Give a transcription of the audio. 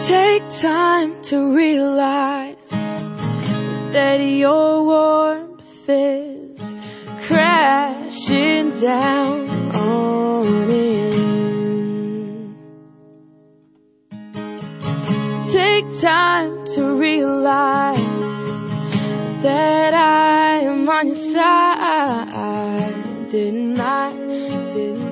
Take time to realize that your warmth is crashing down on in. Take time to realize that I am on your side. Didn't I?